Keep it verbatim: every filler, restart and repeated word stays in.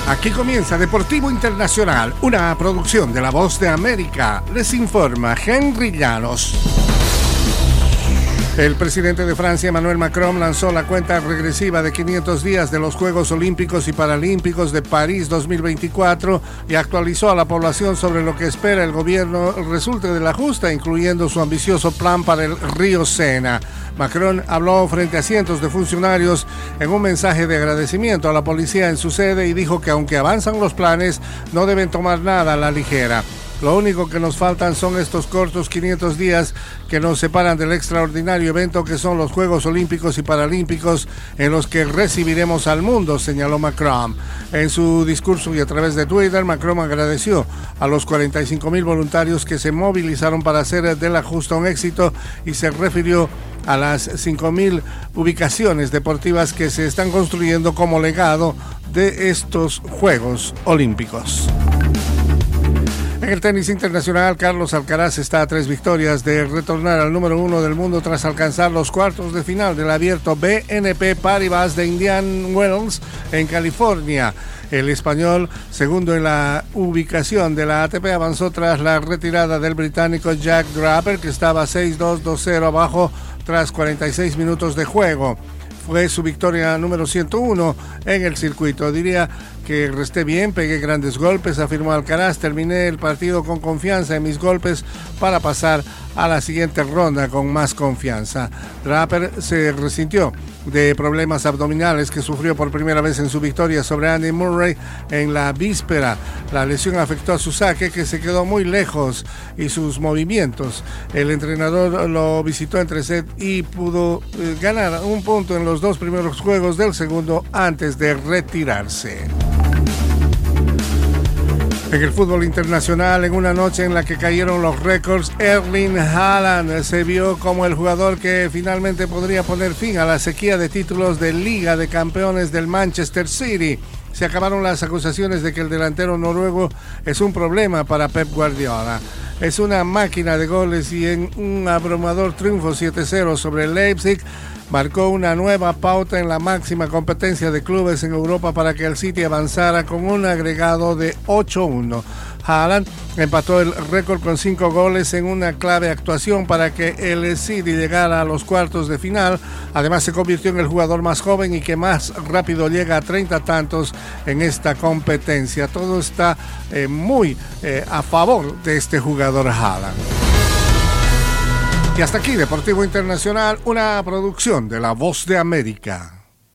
Aquí comienza Deportivo Internacional, una producción de La Voz de América. Les informa Henry Llanos. El presidente de Francia, Emmanuel Macron, lanzó la cuenta regresiva de quinientos días de los Juegos Olímpicos y Paralímpicos de París dos mil veinticuatro y actualizó a la población sobre lo que espera el gobierno resulte de la justa, incluyendo su ambicioso plan para el río Sena. Macron habló frente a cientos de funcionarios en un mensaje de agradecimiento a la policía en su sede y dijo que aunque avanzan los planes, no deben tomar nada a la ligera. Lo único que nos faltan son estos cortos quinientos días que nos separan del extraordinario evento que son los Juegos Olímpicos y Paralímpicos en los que recibiremos al mundo, señaló Macron. En su discurso y a través de Twitter, Macron agradeció a los cuarenta y cinco mil voluntarios que se movilizaron para hacer de la justa un éxito y se refirió a las cinco mil ubicaciones deportivas que se están construyendo como legado de estos Juegos Olímpicos. En el tenis internacional, Carlos Alcaraz está a tres victorias de retornar al número uno del mundo tras alcanzar los cuartos de final del abierto B N P Paribas de Indian Wells en California. El español, segundo en la ubicación de la A T P, avanzó tras la retirada del británico Jack Draper, que estaba seis dos, dos cero abajo tras cuarenta y seis minutos de juego. Fue su victoria número ciento uno en el circuito. Diría que resté bien, pegué grandes golpes, afirmó Alcaraz. Terminé el partido con confianza en mis golpes para pasar a la siguiente ronda con más confianza. Draper se resintió de problemas abdominales que sufrió por primera vez en su victoria sobre Andy Murray en la víspera. La lesión afectó a su saque, que se quedó muy lejos, y sus movimientos. El entrenador lo visitó entre set y pudo eh, ganar un punto en los dos primeros juegos del segundo antes de retirarse. En el fútbol internacional, en una noche en la que cayeron los récords, Erling Haaland se vio como el jugador que finalmente podría poner fin a la sequía de títulos de Liga de Campeones del Manchester City. Se acabaron las acusaciones de que el delantero noruego es un problema para Pep Guardiola. Es una máquina de goles y en un abrumador triunfo siete cero sobre el Leipzig, marcó una nueva pauta en la máxima competencia de clubes en Europa para que el City avanzara con un agregado de ocho uno. Haaland empató el récord con cinco goles en una clave actuación para que el City llegara a los cuartos de final. Además, se convirtió en el jugador más joven y que más rápido llega a treinta tantos en esta competencia. Todo está eh, muy eh, a favor de este jugador Haaland. Y hasta aquí, Deportivo Internacional, una producción de La Voz de América.